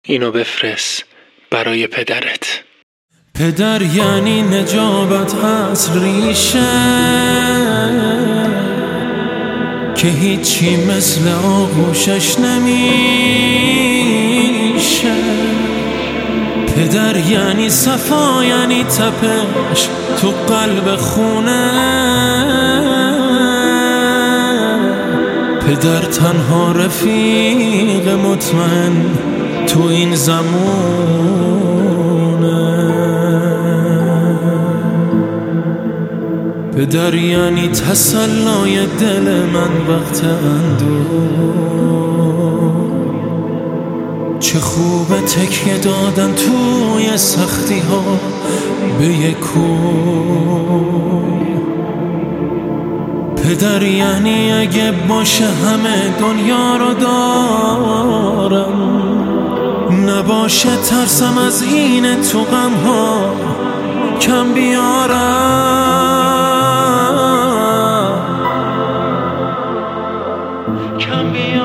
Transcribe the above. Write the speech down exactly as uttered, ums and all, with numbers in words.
اینو بفرست برای پدرت. پدر یعنی نجابت از ریشه، که هیچی مثل آغوشش نمیشه. پدر یعنی صفا، یعنی تپش تو قلب خونه. پدر تنها رفیق مطمئن تو این زمونه. پدر یعنی تسلای دل من وقت اندوه. چه خوبه تکیه دادن توی سختی ها به یک کوی. پدر یعنی اگه باشه همه دنیا رو دارم، نباشه ترسم از این تو غم ها کم بیارم. کم بیارم.